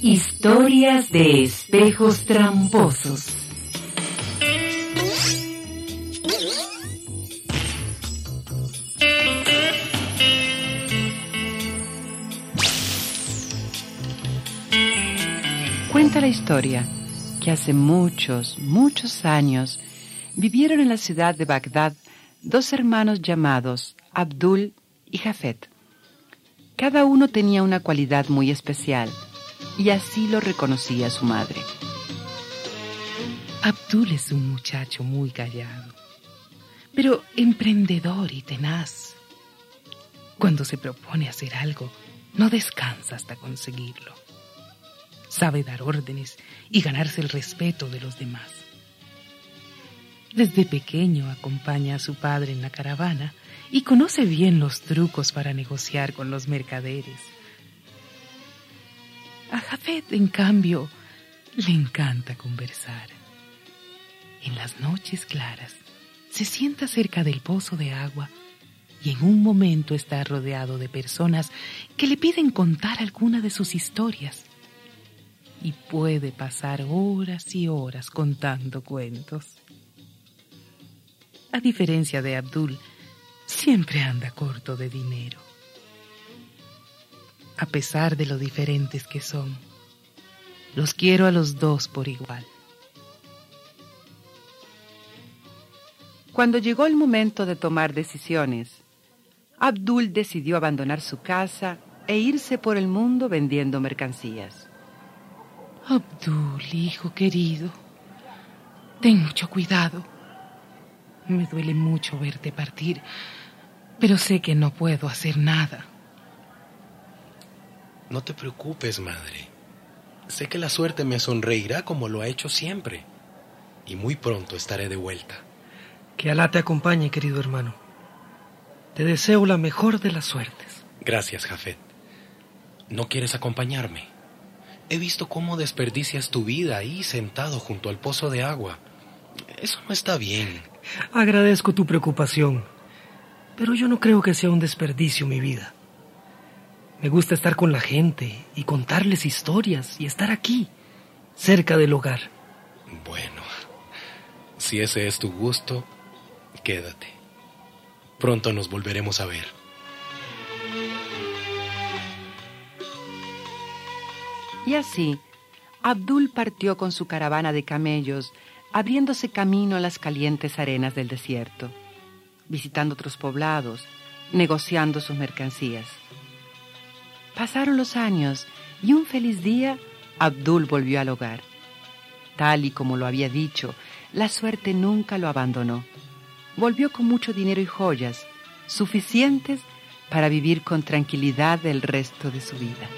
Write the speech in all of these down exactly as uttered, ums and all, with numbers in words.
Historias de espejos tramposos. Cuenta la historia que hace muchos, muchos años vivieron en la ciudad de Bagdad dos hermanos llamados Abdul y Jafet. Cada uno tenía una cualidad muy especial y así lo reconocía su madre. Abdul es un muchacho muy callado, pero emprendedor y tenaz. Cuando se propone hacer algo, no descansa hasta conseguirlo. Sabe dar órdenes y ganarse el respeto de los demás. Desde pequeño acompaña a su padre en la caravana y conoce bien los trucos para negociar con los mercaderes. A Jafet, en cambio, le encanta conversar. En las noches claras, se sienta cerca del pozo de agua y en un momento está rodeado de personas que le piden contar alguna de sus historias. Y puede pasar horas y horas contando cuentos. A diferencia de Abdul, siempre anda corto de dinero. A pesar de lo diferentes que son, los quiero a los dos por igual. Cuando llegó el momento de tomar decisiones, Abdul decidió abandonar su casa e irse por el mundo vendiendo mercancías. Abdul, hijo querido, ten mucho cuidado. Me duele mucho verte partir, pero sé que no puedo hacer nada. No te preocupes, madre. Sé que la suerte me sonreirá como lo ha hecho siempre. Y muy pronto estaré de vuelta. Que Alá te acompañe, querido hermano. Te deseo la mejor de las suertes. Gracias, Jafet. ¿No quieres acompañarme? He visto cómo desperdicias tu vida ahí sentado junto al pozo de agua. Eso no está bien. Agradezco tu preocupación, pero yo no creo que sea un desperdicio mi vida. Me gusta estar con la gente y contarles historias y estar aquí, cerca del hogar. Bueno, si ese es tu gusto, quédate. Pronto nos volveremos a ver. Y así, Abdul partió con su caravana de camellos, abriéndose camino a las calientes arenas del desierto, visitando otros poblados, negociando sus mercancías. Pasaron los años y un feliz día, Abdul volvió al hogar. Tal y como lo había dicho, la suerte nunca lo abandonó. Volvió con mucho dinero y joyas, suficientes para vivir con tranquilidad el resto de su vida.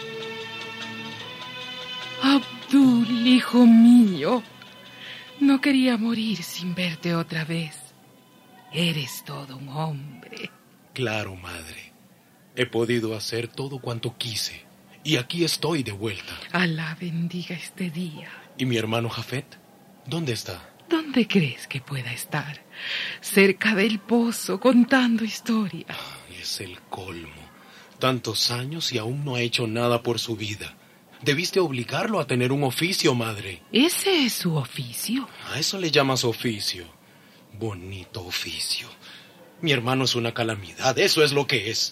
Abdul, hijo mío, no quería morir sin verte otra vez. Eres todo un hombre. Claro, madre. He podido hacer todo cuanto quise. Y aquí estoy de vuelta. Alá bendiga este día. ¿Y mi hermano Jafet? ¿Dónde está? ¿Dónde crees que pueda estar? Cerca del pozo, contando historias. Es el colmo. Tantos años y aún no ha hecho nada por su vida. Debiste obligarlo a tener un oficio, madre. ¿Ese es su oficio? A eso le llamas oficio. Bonito oficio. Mi hermano es una calamidad, eso es lo que es.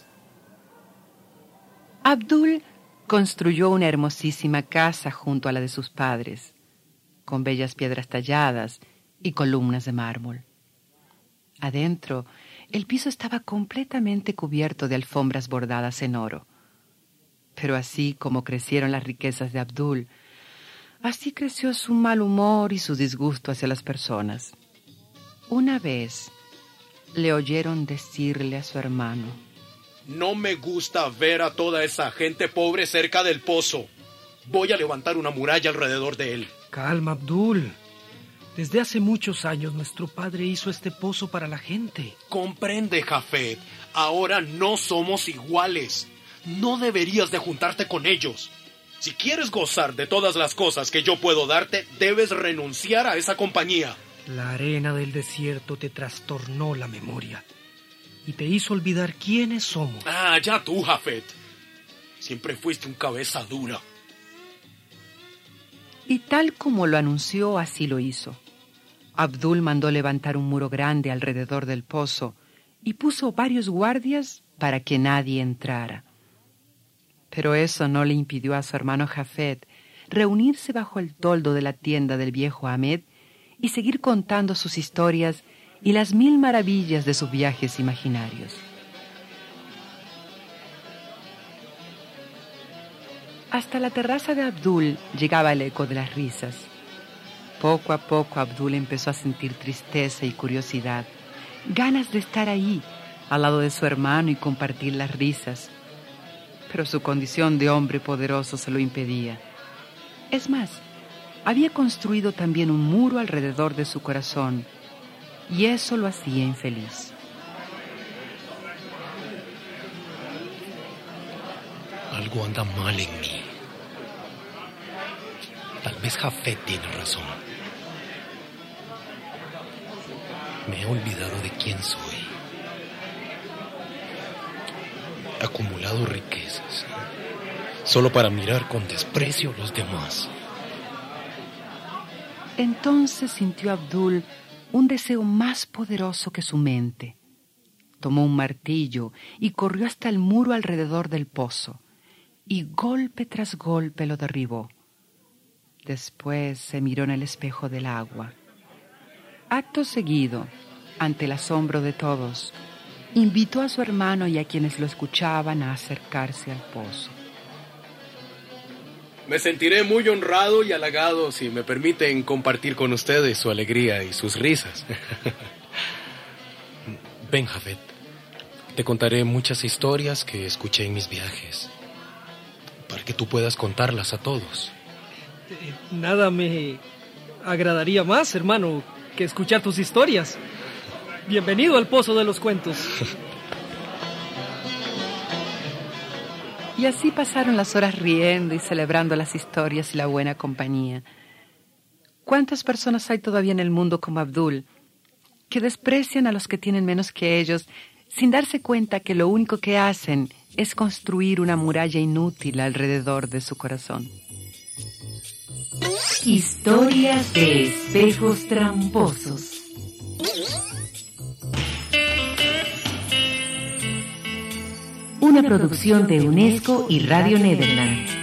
Abdul construyó una hermosísima casa junto a la de sus padres, con bellas piedras talladas y columnas de mármol. Adentro, el piso estaba completamente cubierto de alfombras bordadas en oro. Pero así como crecieron las riquezas de Abdul, así creció su mal humor y su disgusto hacia las personas. Una vez le oyeron decirle a su hermano: No me gusta ver a toda esa gente pobre cerca del pozo. Voy a levantar una muralla alrededor de él. Calma, Abdul. Desde hace muchos años nuestro padre hizo este pozo para la gente. Comprende, Jafet. Ahora no somos iguales. No deberías de juntarte con ellos. Si quieres gozar de todas las cosas que yo puedo darte, debes renunciar a esa compañía. La arena del desierto te trastornó la memoria y te hizo olvidar quiénes somos. Ah, ya tú, Jafet. Siempre fuiste un cabeza dura. Y tal como lo anunció, así lo hizo. Abdul mandó levantar un muro grande alrededor del pozo y puso varios guardias para que nadie entrara. Pero eso no le impidió a su hermano Jafet reunirse bajo el toldo de la tienda del viejo Ahmed y seguir contando sus historias y las mil maravillas de sus viajes imaginarios. Hasta la terraza de Abdul llegaba el eco de las risas. Poco a poco Abdul empezó a sentir tristeza y curiosidad, ganas de estar ahí, al lado de su hermano y compartir las risas. Pero su condición de hombre poderoso se lo impedía. Es más, había construido también un muro alrededor de su corazón, y eso lo hacía infeliz. Algo anda mal en mí. Tal vez Jafet tiene razón. Me he olvidado de quién soy. He acumulado riquezas solo para mirar con desprecio a los demás. Entonces sintió Abdul un deseo más poderoso que su mente. Tomó un martillo y corrió hasta el muro alrededor del pozo, y golpe tras golpe lo derribó. Después se miró en el espejo del agua. Acto seguido, ante el asombro de todos, invitó a su hermano y a quienes lo escuchaban a acercarse al pozo. Me sentiré muy honrado y halagado si me permiten compartir con ustedes su alegría y sus risas. Ven, Jafet. Te contaré muchas historias que escuché en mis viajes, para que tú puedas contarlas a todos. Eh, nada me agradaría más, hermano, que escuchar tus historias. Bienvenido al Pozo de los Cuentos. Y así pasaron las horas riendo y celebrando las historias y la buena compañía. ¿Cuántas personas hay todavía en el mundo como Abdul, que desprecian a los que tienen menos que ellos, sin darse cuenta que lo único que hacen es construir una muralla inútil alrededor de su corazón? Historias de espejos tramposos. Una producción de UNESCO y Radio Nederland.